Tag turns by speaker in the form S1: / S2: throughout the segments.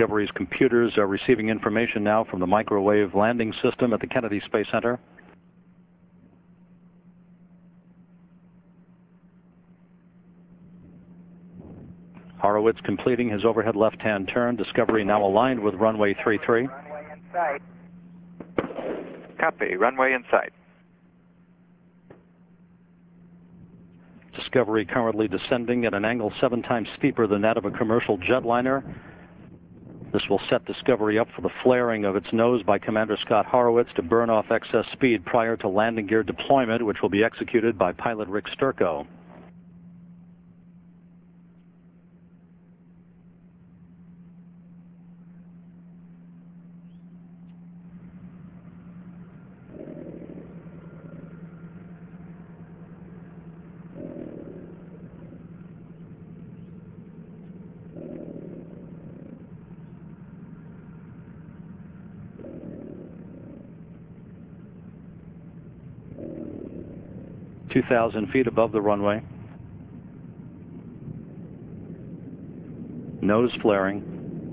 S1: Discovery's computers are receiving information now from the microwave landing system at the Kennedy Space Center. Horowitz completing his overhead left-hand turn. Discovery now aligned with runway 33.
S2: Runway in sight.
S3: Copy. Runway in sight.
S1: Discovery currently descending at an angle 7 times steeper than that of a commercial jetliner. This will set Discovery up for the flaring of its nose by Commander Scott Horowitz to burn off excess speed prior to landing gear deployment, which will be executed by pilot Rick Sturckow. (2,000 feet above the runway. Nose flaring.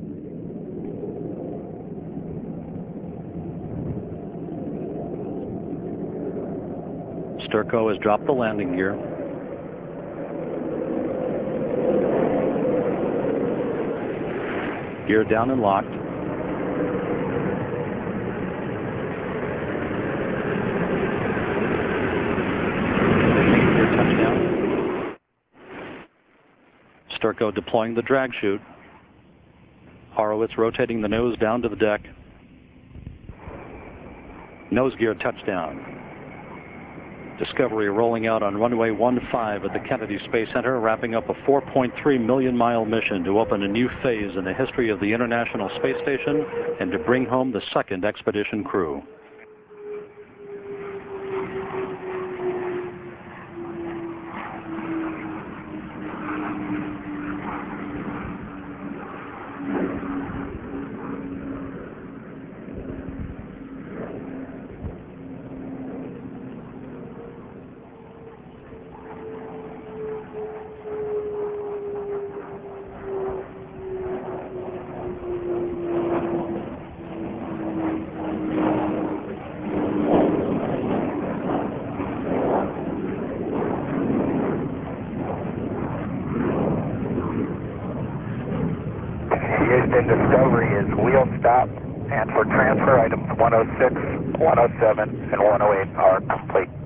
S1: Sturckow has dropped the landing gear. Gear down and locked. Sturckow deploying the drag chute. Horowitz rotating the nose down to the deck. Nose gear touchdown. Discovery rolling out on runway 15 at the Kennedy Space Center, wrapping up a 4.3 million mile mission to open a new phase in the history of the International Space Station and to bring home the second expedition crew.
S2: Houston, Discovery is wheel stop, and for transfer items 106, 107, and 108 are complete.